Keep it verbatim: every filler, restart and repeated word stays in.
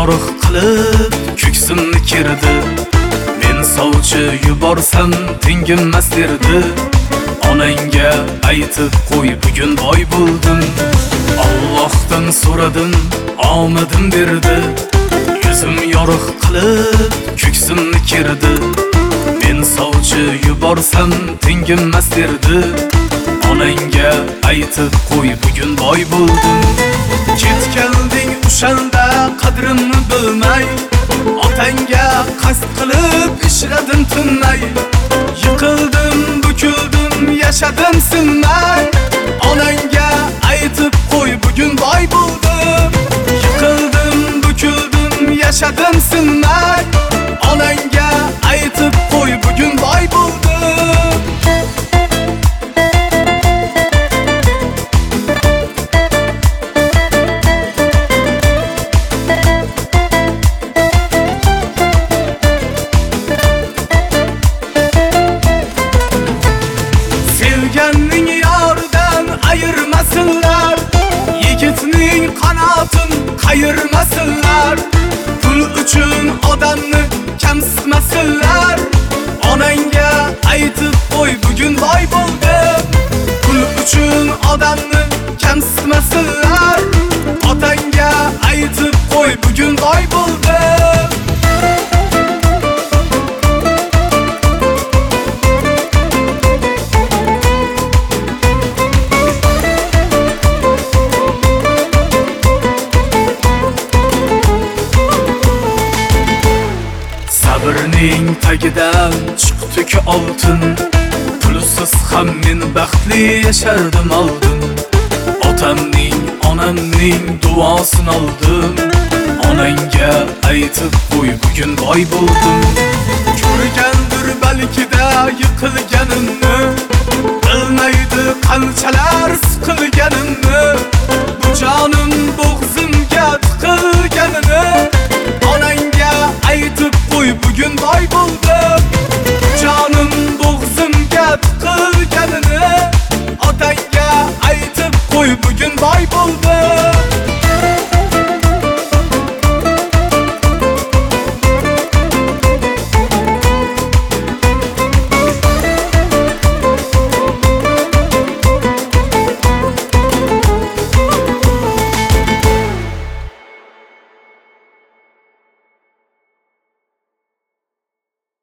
yorug' qilib ko'ksimni kirdi. Men sovchi yuborsam tinginmas derdi. Onangga aytib qo'y, bugun boy bo'ldim. Allohdan so'radim, omadim berdi. Yuzim yorug' qilib ko'ksimni kirdi. Men sovchi yuborsam tinginmas derdi. Onangga aytib qo'y, bugun boy bo'ldim. Ketganding o'shanda qadrimni bilmay, otangga qasd qilib ishladim tinmay. Yiqildim, bukildim, yashadim sinmay. Onangga aytib qo'y, bugun boy bo'ldim. Yiqildim, bukildim, yashadim sinmay. Onangga aytib qo'y, bugun boy bo'ldim. Sevganning yoridan ayirmasinlar, yigitning qanotini qayirmasinlar. Pul uchun odamni kamsitmasinlar. Onangga aytib qo'y, bugun boy bo'ldim. Pul uchun odamni kamsitmasinlar. Otangga aytib qo'y, bugun boy bo'ldim. Sabrning tagidan chiqdi-ku oltin. Pulsiz ham men baxtli yashardim oldin. Otamning, onamning duosini oldim. Onangga aytib qo'y, bugun boy bo'ldim. Ko'rgandir balkida yiqilganimni, bilmaydi qanchalar siqilganimni. Bu jonim bo'g'zim